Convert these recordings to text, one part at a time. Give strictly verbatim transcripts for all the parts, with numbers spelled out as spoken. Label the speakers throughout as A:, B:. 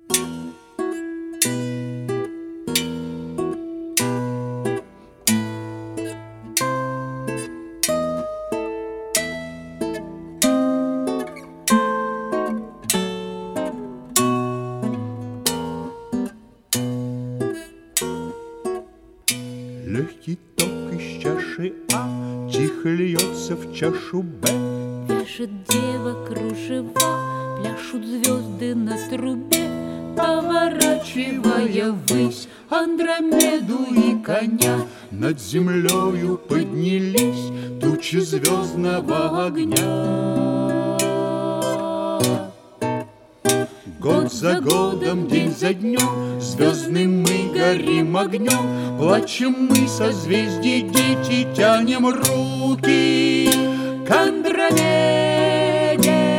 A: Легкий ток из чаши А тихо льется в чашу Б.
B: Вяжет дева кружева, пляшут звезды на трубе, поворачивая ввысь Андромеду и коня.
A: Над землею поднялись тучи звездного огня. Год за годом, день за днем, звездным мы горим огнем. Плачем мы, созвездия дети, тянем руки к Андромеде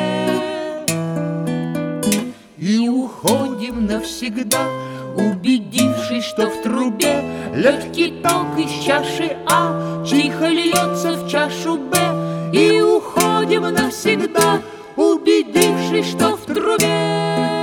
A: и уходим навсегда, убедившись, что в трубе легкий ток из чаши А тихо льется в чашу Б. И уходим навсегда, убедившись, что в трубе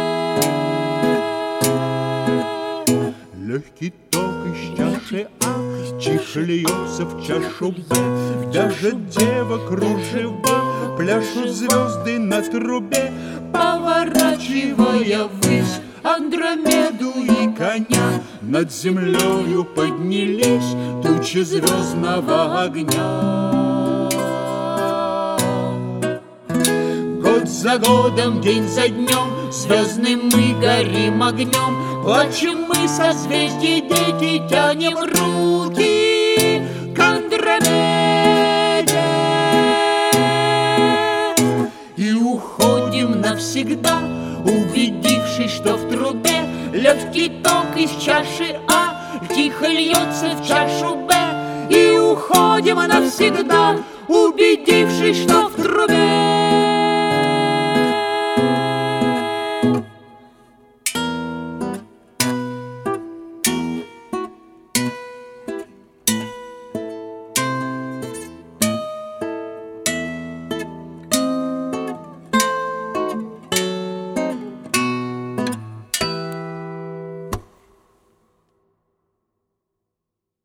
A: легкий ток из чаши А тихо льется в чашу Б. Вяжет дева кружева, пляшут звезды на трубе,
B: поворачивая ввысь Андромеду и коня.
A: Над землею поднялись тучи звездного огня. Год за годом, день за днем, звездным мы горим огнем. Плачем мы, созвездия дети, тянем руки к Андромеде и уходим
B: навсегда, убедившись, что в трубе легкий ток из чаши А тихо льется в чашу Б. И уходим навсегда, убедившись, что в трубе